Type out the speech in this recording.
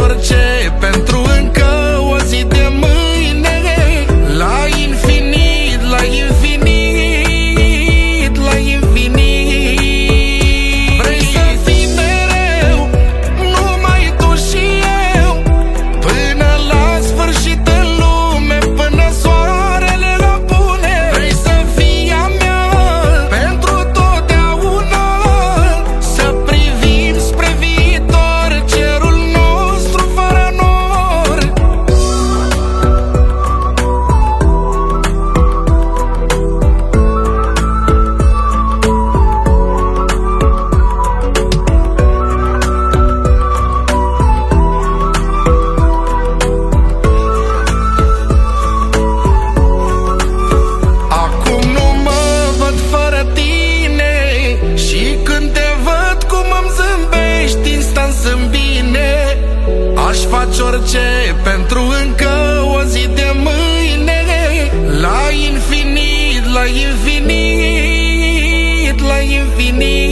orice pentru încă o zi de mâine. La infinit, la infinit, la infinit. Vrei să fii mereu numai tu și eu, până la sfârșit în lume, până soarele apune. Vrei să fii a mea pentru totdeauna, să privim spre viitor, cerul nostru fără nori. Acum nu mă văd fără tine și când te văd cum îmi zâmbești, instant sunt bine. Aș face orice pentru încă o zi de mâine. La infinit, la infinit, la infinit.